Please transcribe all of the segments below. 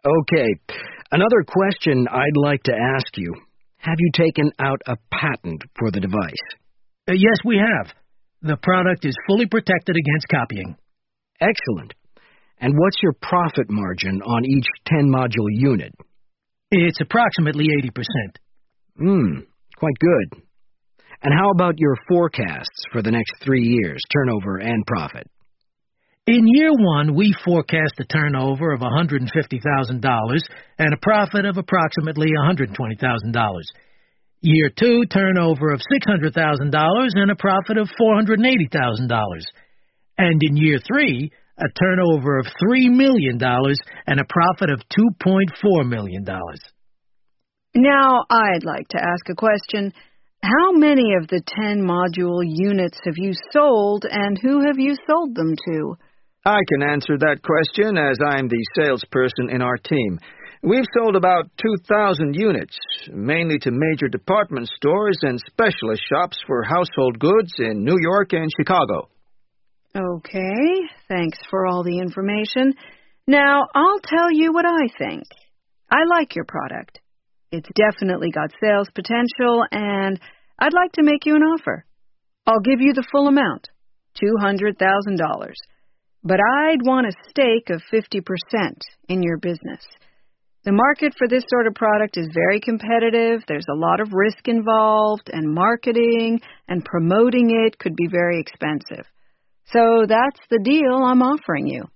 Okay, another question I'd like to ask you. Have you taken out a patent for the device? Yes, we have. The product is fully protected against copying. Excellent. And what's your profit margin on each 10-module unit? It's approximately 80%. Quite good. And how about your forecasts for the next 3 years, turnover and profit? In year one, we forecast a turnover of $150,000 and a profit of approximately $120,000. Year two, turnover of $600,000 and a profit of $480,000. And in year three, a turnover of $3 million and a profit of $2.4 million. Now, I'd like to ask a question. How many of the 10-module units have you sold, and who have you sold them to? I can answer that question, as I'm the salesperson in our team. We've sold about 2,000 units, mainly to major department stores and specialist shops for household goods in New York and Chicago. Okay, thanks for all the information. Now, I'll tell you what I think. I like your product. It's definitely got sales potential, and I'd like to make you an offer. I'll give you the full amount, $200,000. But I'd want a stake of 50% in your business. The market for this sort of product is very competitive. There's a lot of risk involved, and marketing and promoting it could be very expensive. So that's the deal I'm offering you.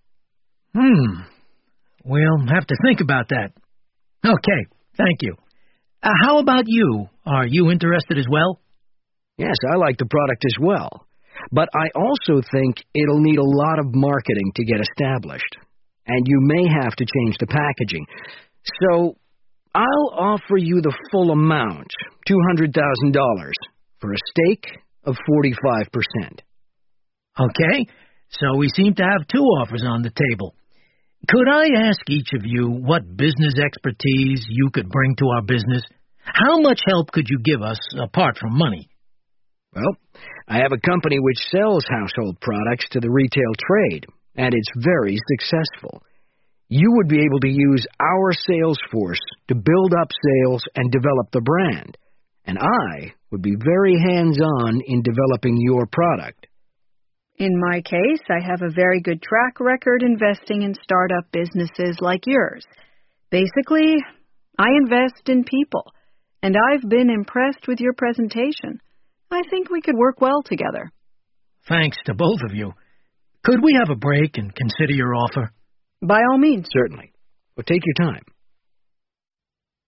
We'll have to think about that. Okay, thank you. How about you? Are you interested as well? Yes, I like the product as well. But I also think it'll need a lot of marketing to get established. And you may have to change the packaging. So I'll offer you the full amount, $200,000, for a stake of 45%. Okay, so we seem to have two offers on the table. Could I ask each of you what business expertise you could bring to our business? How much help could you give us apart from money? Well, I have a company which sells household products to the retail trade, and it's very successful. You would be able to use our sales force to build up sales and develop the brand, and I would be very hands-on in developing your product. In my case, I have a very good track record investing in startup businesses like yours. Basically, I invest in people, and I've been impressed with your presentation. I think we could work well together. Thanks to both of you. Could we have a break and consider your offer? By all means. Certainly. But take your time.